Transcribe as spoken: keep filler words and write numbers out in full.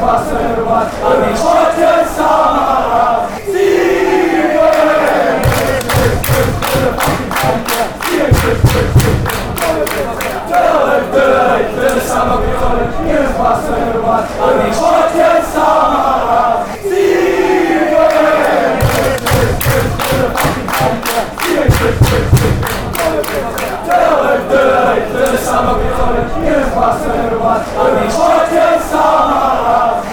paserwać, a niech ojciec sam. Tyle, tyle, tyle samo biorę, nie paserwać, a niech